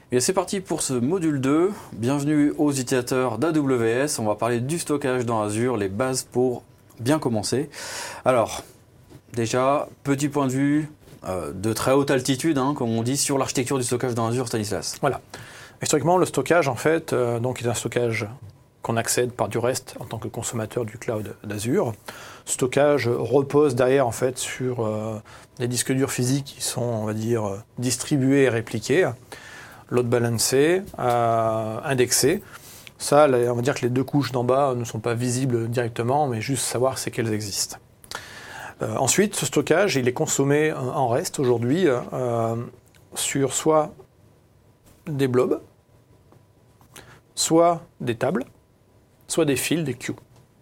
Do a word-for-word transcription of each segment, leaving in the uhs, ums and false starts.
Et c'est parti pour ce module deux. Bienvenue aux utilisateurs d'A W S. On va parler du stockage dans Azure, les bases pour bien commencer. Alors, déjà, petit point de vue euh, de très haute altitude, hein, comme on dit, sur l'architecture du stockage dans Azure, Stanislas. Voilà. Historiquement, le stockage, en fait, euh, donc, est un stockage qu'on accède par du REST en tant que consommateur du cloud d'Azure. Stockage repose derrière, en fait, sur euh, des disques durs physiques qui sont, on va dire, distribués et répliqués, load balancés, euh, indexés. Ça, on va dire que les deux couches d'en bas ne sont pas visibles directement, mais juste savoir c'est qu'elles existent. Euh, ensuite, ce stockage, il est consommé en REST aujourd'hui euh, sur soit des blobs, soit des tables, soit des fils, des queues.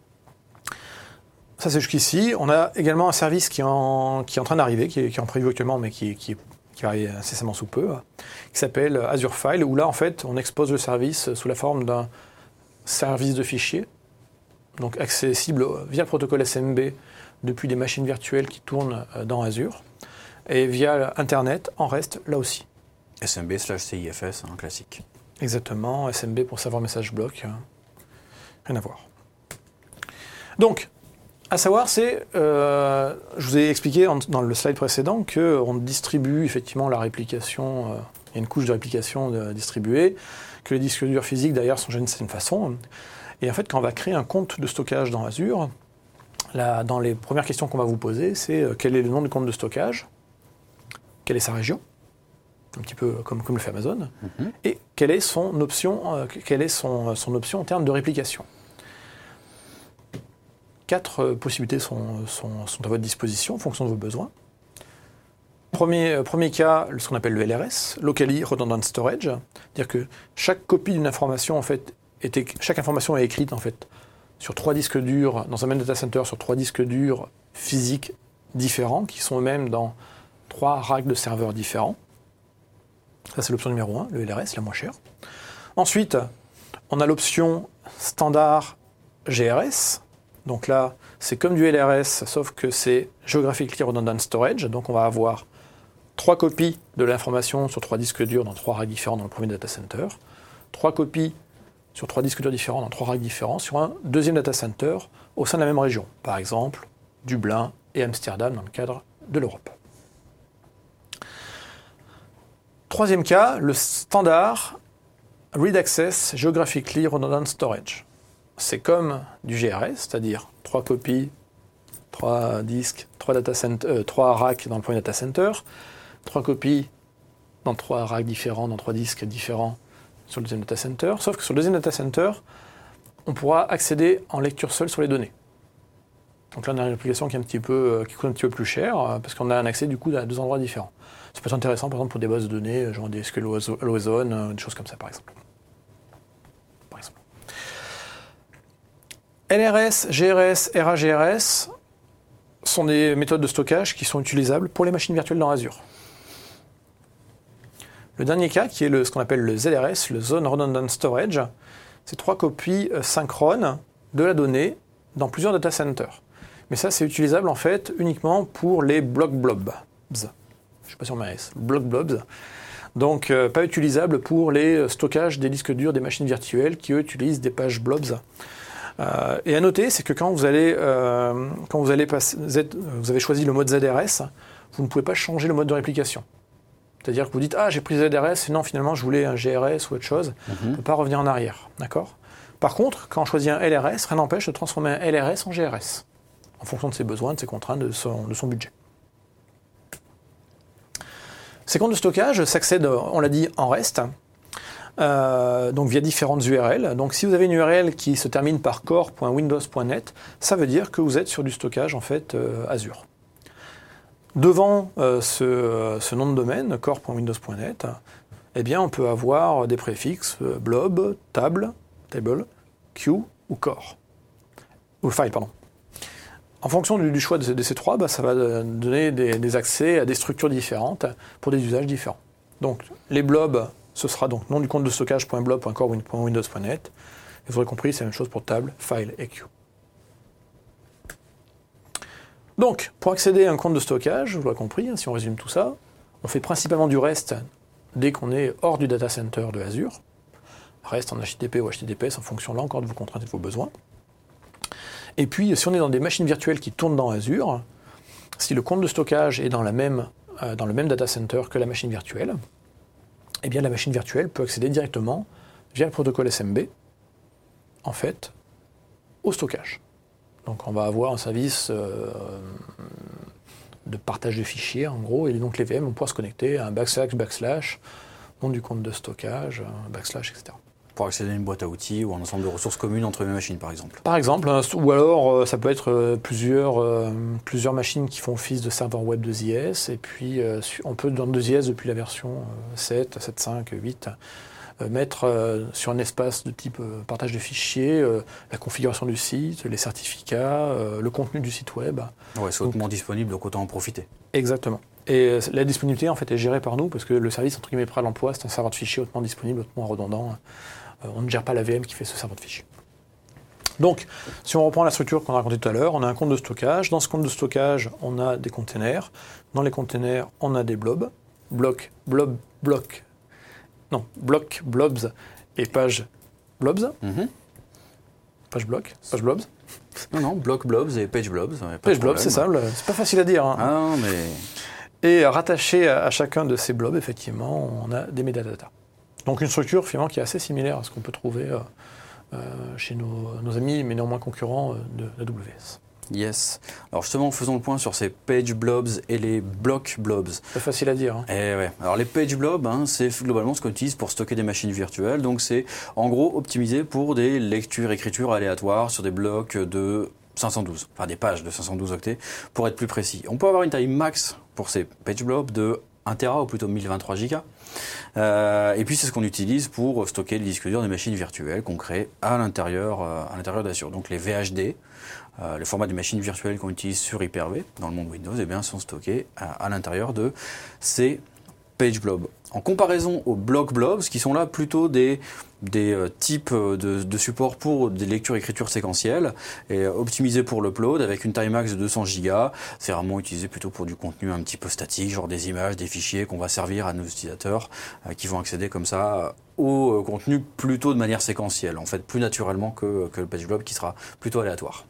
Ça, c'est jusqu'ici. On a également un service qui est en, qui est en train d'arriver, qui est, qui est en prévu actuellement, mais qui, qui, qui va arriver incessamment sous peu, qui s'appelle Azure File, où là, en fait, on expose le service sous la forme d'un service de fichiers, donc accessible via le protocole S M B depuis des machines virtuelles qui tournent dans Azure, et via Internet en REST, là aussi. S M B slash C I F S, un classique. Exactement, S M B pour serveur message block. Rien à voir. Donc, à savoir, c'est, euh, je vous ai expliqué en, dans le slide précédent qu'on distribue effectivement la réplication, euh, il y a une couche de réplication de, distribuée, que les disques durs physiques d'ailleurs sont gérés d'une certaine façon. Et en fait, quand on va créer un compte de stockage dans Azure, là, dans les premières questions qu'on va vous poser, c'est euh, quel est le nom du compte de stockage, quelle est sa région, un petit peu comme, comme le fait Amazon, mm-hmm. et quelle est son option, euh, quelle est son, son option en termes de réplication. Quatre euh, possibilités sont, sont, sont à votre disposition en fonction de vos besoins. Premier, euh, premier cas, ce qu'on appelle le L R S, Locally Redundant Storage, c'est-à-dire que chaque copie d'une information, en fait, est, chaque information est écrite en fait, sur trois disques durs, dans un même data center, sur trois disques durs physiques différents, qui sont eux-mêmes dans trois racks de serveurs différents. Ça, c'est l'option numéro un, le L R S, la moins chère. Ensuite, on a l'option standard G R S. Donc là, c'est comme du L R S, sauf que c'est Geographically Redundant Storage. Donc on va avoir trois copies de l'information sur trois disques durs dans trois racks différents dans le premier data center, trois copies sur trois disques durs différents dans trois racks différents sur un deuxième data center au sein de la même région. Par exemple, Dublin et Amsterdam dans le cadre de l'Europe. Troisième cas, le standard Read Access Geographically Redundant Storage. C'est comme du G R S, c'est-à-dire trois copies, trois disques, trois, data center, euh, trois racks dans le premier data center, trois copies dans trois racks différents, dans trois disques différents sur le deuxième data center, sauf que sur le deuxième data center, on pourra accéder en lecture seule sur les données. Donc là, on a une application qui, est un petit peu, qui coûte un petit peu plus cher, parce qu'on a un accès du coup à deux endroits différents. Ça peut être intéressant, par exemple, pour des bases de données, genre des S Q L Always On, des choses comme ça, par exemple. Par exemple. L R S, G R S, R A G R S sont des méthodes de stockage qui sont utilisables pour les machines virtuelles dans Azure. Le dernier cas, qui est le, ce qu'on appelle le Z R S, le Zone Redundant Storage, c'est trois copies synchrones de la donnée dans plusieurs data centers. Mais ça, c'est utilisable en fait uniquement pour les block blobs. Je ne sais pas si on met un S. Block blobs. Donc, euh, pas utilisable pour les stockages des disques durs des machines virtuelles qui, eux, utilisent des pages blobs. Euh, et à noter, c'est que quand vous allez, euh, quand vous allez passer, vous, êtes, vous avez choisi le mode Z R S, vous ne pouvez pas changer le mode de réplication. C'est-à-dire que vous dites « Ah, j'ai pris Z R S, et non, finalement, je voulais un G R S ou autre chose. Mm-hmm. » On ne peut pas revenir en arrière. D'accord ? Par contre, quand on choisit un L R S, rien n'empêche de transformer un L R S en G R S, en fonction de ses besoins, de ses contraintes, de son, de son budget. Ces comptes de stockage s'accèdent, on l'a dit, en REST, euh, donc via différentes U R L. Donc si vous avez une U R L qui se termine par core point windows point net, ça veut dire que vous êtes sur du stockage en fait euh, Azure. Devant euh, ce, ce nom de domaine, core point windows point net, eh bien on peut avoir des préfixes euh, blob, table, table, queue ou core. Ou file, pardon. En fonction du, du choix de, de ces trois, bah, ça va donner des, des accès à des structures différentes pour des usages différents. Donc les blobs, ce sera donc nom du compte de stockage .blob point core point windows point net. Et vous aurez compris, c'est la même chose pour table, file et queue. Donc, pour accéder à un compte de stockage, vous l'aurez compris, hein, si on résume tout ça, on fait principalement du REST dès qu'on est hors du data center de Azure, reste en H T T P ou H T T P S en fonction là encore de vos contraintes et de vos besoins. Et puis, si on est dans des machines virtuelles qui tournent dans Azure, si le compte de stockage est dans, la même, euh, dans le même data center que la machine virtuelle, eh bien la machine virtuelle peut accéder directement via le protocole S M B, en fait, au stockage. Donc on va avoir un service euh, de partage de fichiers, en gros, et donc les V M vont pouvoir se connecter à un backslash, backslash, nom du compte de stockage, backslash, et cetera. Pour accéder à une boîte à outils ou un ensemble de ressources communes entre les machines, par exemple. Par exemple, ou alors ça peut être plusieurs, euh, plusieurs machines qui font office de serveur web de Z S, et puis euh, on peut dans de Z S depuis la version sept, sept point cinq, huit, euh, mettre euh, sur un espace de type euh, partage de fichiers euh, la configuration du site, les certificats, euh, le contenu du site web. Ouais, c'est hautement disponible, donc autant en profiter. Exactement. Et la disponibilité en fait est gérée par nous parce que le service entre guillemets prêt à l'emploi, c'est un serveur de fichiers hautement disponible, hautement redondant. On ne gère pas la V M qui fait ce serveur de fichiers. Donc, si on reprend la structure qu'on a racontée tout à l'heure, on a un compte de stockage. Dans ce compte de stockage, on a des containers. Dans les containers, on a des blobs. Bloc, blob, bloc. Non, bloc, blobs et page blobs. Mm-hmm. Page bloc, page blobs. Non, non, bloc blobs et page blobs. Page blobs, c'est ça. C'est pas facile à dire. Hein. Ah non, mais... Et rattaché à, à chacun de ces blobs, effectivement, on a des métadatas. Donc une structure finalement qui est assez similaire à ce qu'on peut trouver euh, euh, chez nos, nos amis, mais néanmoins concurrents de A W S. Yes. Alors justement, faisons le point sur ces page blobs et les block blobs. C'est facile à dire. Hein. Eh ouais. Alors les page blobs, hein, c'est globalement ce qu'on utilise pour stocker des machines virtuelles. Donc c'est en gros optimisé pour des lectures, écritures aléatoires sur des blocs de cinq cent douze, enfin des pages de cinq cent douze octets pour être plus précis. On peut avoir une taille max pour ces page blobs de un téra ou plutôt mille vingt-trois gigas. Euh, et puis c'est ce qu'on utilise pour stocker les disques durs des machines virtuelles qu'on crée à l'intérieur, euh, à l'intérieur d'Azure. Donc les V H D, euh, le format des machines virtuelles qu'on utilise sur Hyper-V dans le monde Windows, eh bien, sont stockés à, à l'intérieur de ces page blobs. En comparaison aux block blobs, qui sont là plutôt des, des euh, types de, de support pour des lectures-écritures séquentielles et euh, optimisés pour l'upload avec une taille max de deux cents gigas. C'est vraiment utilisé plutôt pour du contenu un petit peu statique, genre des images, des fichiers qu'on va servir à nos utilisateurs euh, qui vont accéder comme ça au euh, contenu plutôt de manière séquentielle, en fait plus naturellement que, que le page blob qui sera plutôt aléatoire.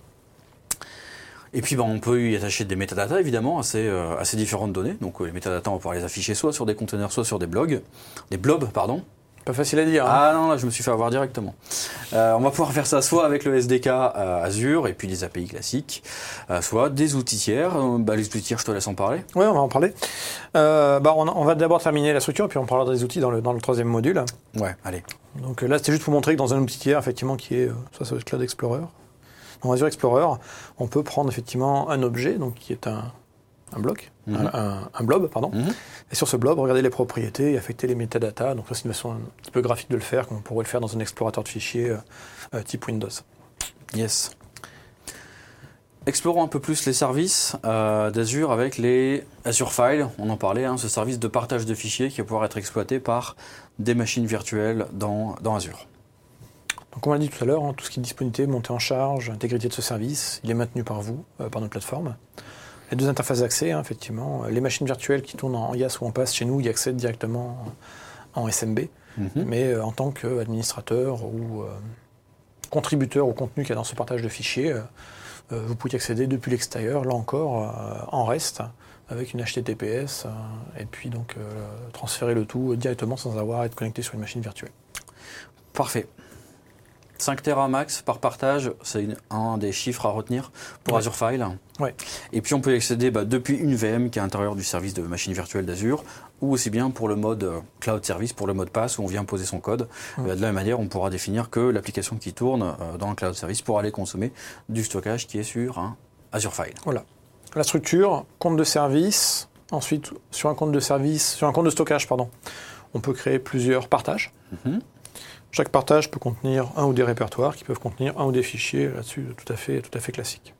Et puis ben, on peut y attacher des métadatas évidemment à ces, euh, à ces différentes données. Donc euh, les métadatas on va pouvoir les afficher soit sur des conteneurs, soit sur des blogs, des blobs pardon. Pas facile à dire. Hein. Ah non, là je me suis fait avoir directement. Euh, on va pouvoir faire ça soit avec le S D K euh, Azure et puis les A P I classiques, euh, soit des outils tiers. Euh, bah, les outils tiers, je te laisse en parler. Oui, on va en parler. Euh, bah, on, on va d'abord terminer la structure, puis on parlera des outils dans le, dans le troisième module. Ouais, allez. Donc là, c'était juste pour montrer que dans un outil tiers, effectivement, qui est, ça c'est le Cloud Explorer. Dans Azure Explorer, on peut prendre effectivement un objet, donc qui est un, un bloc, mm-hmm. un, un, un blob, pardon. Mm-hmm. Et sur ce blob, regarder les propriétés et affecter les métadatas. Donc ça, c'est une façon un petit peu graphique de le faire, comme on pourrait le faire dans un explorateur de fichiers euh, type Windows. Yes. Explorons un peu plus les services euh, d'Azure avec les Azure Files. On en parlait, hein, ce service de partage de fichiers qui va pouvoir être exploité par des machines virtuelles dans, dans Azure. Donc, comme on l'a dit tout à l'heure, hein, tout ce qui est disponibilité, montée en charge, intégrité de ce service, il est maintenu par vous, euh, par notre plateforme. Les deux interfaces d'accès, hein, effectivement, les machines virtuelles qui tournent en I A S ou en P A S chez nous y accèdent directement en S M B, mm-hmm. mais euh, en tant qu'administrateur ou euh, contributeur au contenu qu'il y a dans ce partage de fichiers, euh, euh, vous pouvez y accéder depuis l'extérieur, là encore, euh, en REST, avec une H T T P S, euh, et puis donc euh, transférer le tout directement sans avoir à être connecté sur une machine virtuelle. Parfait. cinq téra max par partage, c'est une, un des chiffres à retenir pour ouais. Azure File. Ouais. Et puis on peut y accéder bah, depuis une V M qui est à l'intérieur du service de machine virtuelle d'Azure, ou aussi bien pour le mode euh, Cloud Service, pour le mode P A S où on vient poser son code. Ouais. Bah, de la même manière, on pourra définir que l'application qui tourne euh, dans le Cloud Service pour aller consommer du stockage qui est sur un Azure File. Voilà. La structure, compte de service. Ensuite, sur un compte de service, sur un compte de stockage, pardon, on peut créer plusieurs partages. Mm-hmm. Chaque partage peut contenir un ou des répertoires qui peuvent contenir un ou des fichiers, là-dessus tout à fait, tout à fait classique.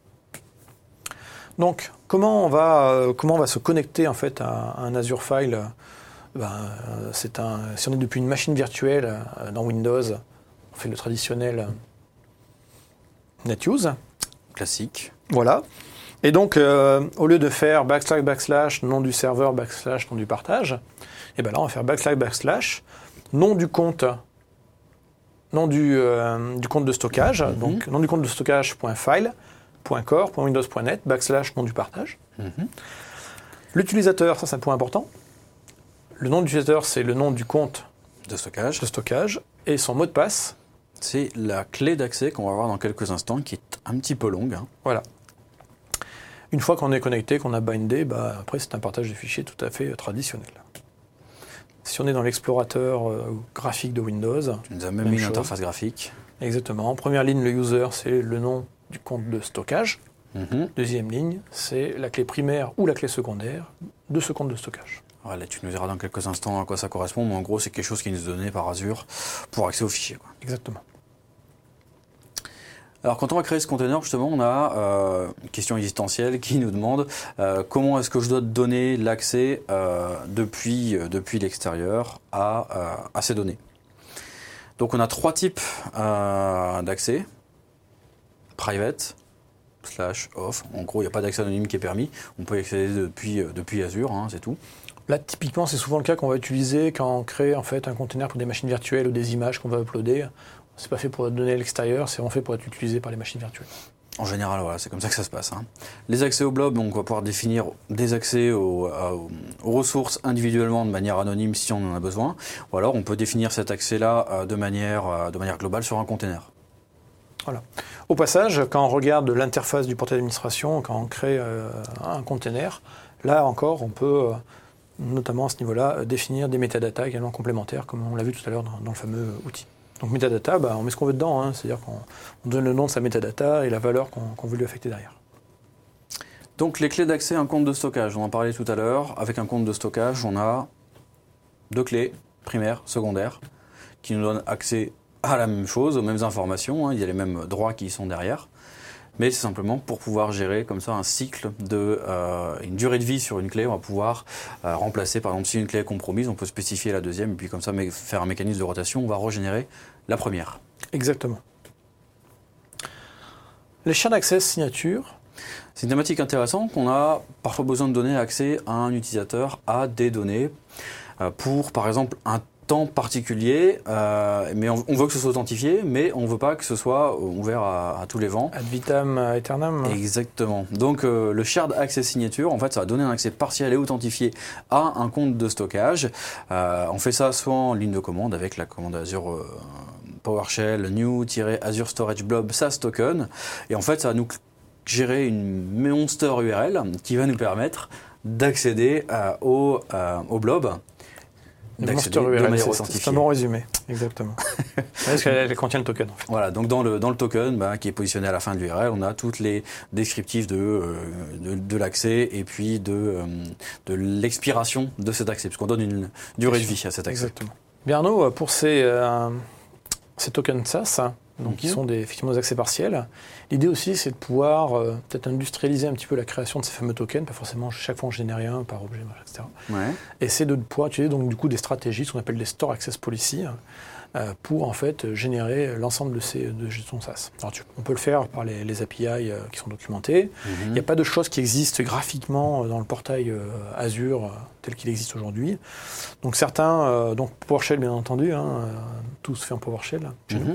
Donc, comment on va, euh, comment on va se connecter en fait à, à un Azure File ben, c'est un, si on est depuis une machine virtuelle euh, dans Windows, on fait le traditionnel NetUse. Classique. Voilà. Et donc, euh, au lieu de faire backslash, backslash, nom du serveur, backslash, nom du partage, et ben là, on va faire backslash, backslash, nom du compte, nom du, euh, du compte de stockage, mm-hmm. donc nom du compte de stockage, point file, point core, point windows, point net, backslash, nom du partage. Mm-hmm. L'utilisateur, ça c'est un point important. Le nom de l'utilisateur, c'est le nom du compte de stockage. de stockage. Et son mot de passe, c'est la clé d'accès qu'on va voir dans quelques instants, qui est un petit peu longue. Hein. Voilà. Une fois qu'on est connecté, qu'on a bindé, bah, après c'est un partage de fichiers tout à fait euh, traditionnel. Si on est dans l'explorateur euh, graphique de Windows... Tu nous as même, même mis chose. Une interface graphique. Exactement. En première ligne, le user, c'est le nom du compte de stockage. Mm-hmm. Deuxième ligne, c'est la clé primaire ou la clé secondaire de ce compte de stockage. Voilà, tu nous diras dans quelques instants à quoi ça correspond, mais en gros, c'est quelque chose qui nous est donné par Azure pour accès aux fichiers. Quoi. Exactement. Alors, quand on va créer ce container, justement, on a euh, une question existentielle qui nous demande euh, comment est-ce que je dois donner l'accès euh, depuis, euh, depuis l'extérieur à, euh, à ces données. Donc, on a trois types euh, d'accès. Private, slash off. En gros, il n'y a pas d'accès anonyme qui est permis. On peut y accéder depuis, euh, depuis Azure, hein, c'est tout. Là, typiquement, c'est souvent le cas qu'on va utiliser quand on crée en fait, un container pour des machines virtuelles ou des images qu'on va uploader. C'est pas fait pour être donné à l'extérieur, c'est vraiment fait pour être utilisé par les machines virtuelles. En général, voilà, c'est comme ça que ça se passe. Hein. Les accès au blob, donc on va pouvoir définir des accès aux, aux, aux ressources individuellement de manière anonyme si on en a besoin. Ou alors, on peut définir cet accès-là de manière, de manière globale sur un container. Voilà. Au passage, quand on regarde l'interface du portail d'administration, quand on crée euh, un container, là encore, on peut... Euh, notamment à ce niveau-là, définir des métadatas également complémentaires, comme on l'a vu tout à l'heure dans, dans le fameux outil. Donc métadata, bah, on met ce qu'on veut dedans, hein, c'est-à-dire qu'on on donne le nom de sa métadata et la valeur qu'on, qu'on veut lui affecter derrière. Donc les clés d'accès à un compte de stockage, on en parlait tout à l'heure. Avec un compte de stockage, on a deux clés, primaire, secondaire, qui nous donnent accès à la même chose, aux mêmes informations, hein, il y a les mêmes droits qui y sont derrière. Mais c'est simplement pour pouvoir gérer comme ça un cycle de euh, une durée de vie sur une clé. On va pouvoir euh, remplacer, par exemple, si une clé est compromise, on peut spécifier la deuxième et puis comme ça faire un mécanisme de rotation. On va régénérer la première. Exactement. Les shared access signature. C'est une thématique intéressante qu'on a parfois besoin de donner accès à un utilisateur à des données euh, pour, par exemple, un temps particulier, euh, mais on, on veut que ce soit authentifié, mais on ne veut pas que ce soit ouvert à, à tous les vents. Ad vitam aeternam. Exactement. Donc euh, le shared access signature, en fait, ça va donner un accès partiel et authentifié à un compte de stockage. Euh, on fait ça soit en ligne de commande avec la commande Azure euh, PowerShell new-Azure Storage Blob S A S Token, et en fait, ça va nous gérer une monster U R L qui va nous permettre d'accéder euh, au, euh, au blob. Monster U R L, c'est, c'est un bon résumé, exactement. Parce qu'elle contient le token. En fait. Voilà, donc dans le, dans le token bah, qui est positionné à la fin de l'U R L, on a toutes les descriptifs de, euh, de, de l'accès et puis de, euh, de l'expiration de cet accès, puisqu'on donne une durée de vie à cet accès. Exactement. Bien Arnaud, pour ces, euh, ces tokens S A S, hein, donc, mm-hmm. qui sont des, effectivement des accès partiels, l'idée aussi c'est de pouvoir euh, peut-être industrialiser un petit peu la création de ces fameux tokens, pas forcément chaque fois en générer un par objet, et cetera. Ouais. Et c'est de pouvoir utiliser donc, du coup, des stratégies, ce qu'on appelle des Store Access Policy, euh, pour en fait générer l'ensemble de ces de gestion S A S. Alors, tu, on peut le faire par les, les A P I euh, qui sont documentés. Mm-hmm. Il n'y a pas de choses qui existent graphiquement dans le portail euh, Azure euh, tel qu'il existe aujourd'hui. Donc certains, euh, donc PowerShell bien entendu, hein, euh, tout se fait en PowerShell chez mm-hmm. nous.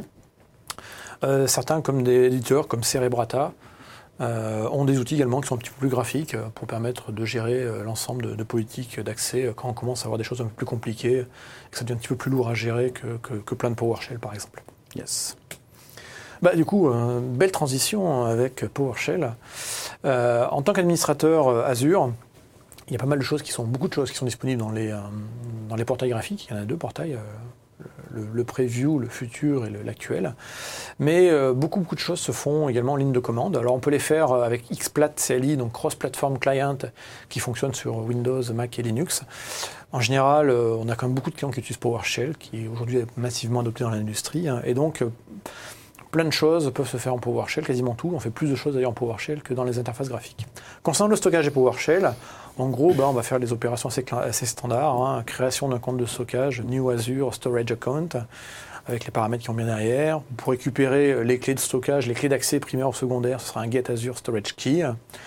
Euh, certains, comme des éditeurs, comme Cerebrata, euh, ont des outils également qui sont un petit peu plus graphiques euh, pour permettre de gérer euh, l'ensemble de, de politiques d'accès euh, quand on commence à avoir des choses un peu plus compliquées, et que ça devient un petit peu plus lourd à gérer que, que, que plein de PowerShell, par exemple. Yes. Bah, du coup, euh, belle transition avec PowerShell. Euh, en tant qu'administrateur euh, Azure, il y a pas mal de choses qui sont, beaucoup de choses qui sont disponibles dans les, euh, dans les portails graphiques. Il y en a deux portails. Euh, Le, le preview, le futur et le, l'actuel. Mais euh, beaucoup, beaucoup de choses se font également en ligne de commande. Alors on peut les faire avec X P L A T C L I, donc Cross-Platform Client, qui fonctionne sur Windows, Mac et Linux. En général, euh, on a quand même beaucoup de clients qui utilisent PowerShell, qui aujourd'hui est massivement adopté dans l'industrie. Hein, et donc, euh, plein de choses peuvent se faire en PowerShell, quasiment tout. On fait plus de choses d'ailleurs en PowerShell que dans les interfaces graphiques. Concernant le stockage et PowerShell, en gros, bah, on va faire des opérations assez, assez standards. Hein, création d'un compte de stockage, New Azure Storage Account, avec les paramètres qui ont bien derrière. Pour récupérer les clés de stockage, les clés d'accès primaire ou secondaire, ce sera un Get Azure Storage Key.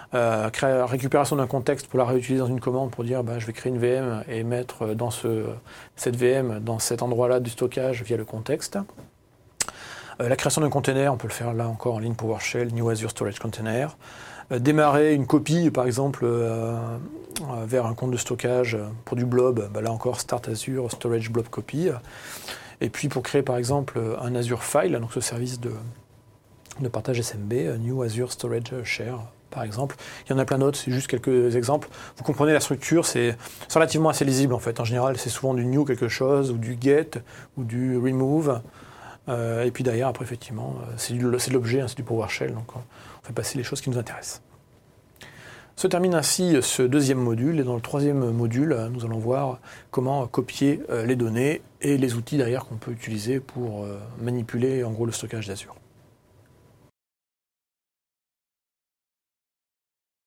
Euh, créer, récupération d'un contexte pour la réutiliser dans une commande pour dire bah, je vais créer une V M et mettre dans ce, cette V M dans cet endroit-là du stockage via le contexte. Euh, la création d'un container, on peut le faire là encore en ligne PowerShell, New Azure Storage Container. Euh, démarrer une copie par exemple euh, euh, vers un compte de stockage pour du blob, bah, là encore Start Azure Storage Blob Copy. Et puis pour créer par exemple un Azure File, donc ce service de, de partage S M B, New Azure Storage Share. Par exemple. Il y en a plein d'autres, c'est juste quelques exemples. Vous comprenez la structure, c'est relativement assez lisible en fait. En général, c'est souvent du new quelque chose, ou du get, ou du remove. Euh, et puis derrière, après, effectivement, c'est, du, c'est de l'objet, hein, c'est du PowerShell, donc on fait passer les choses qui nous intéressent. Se termine ainsi ce deuxième module, et dans le troisième module, nous allons voir comment copier les données et les outils derrière qu'on peut utiliser pour manipuler en gros le stockage d'Azure.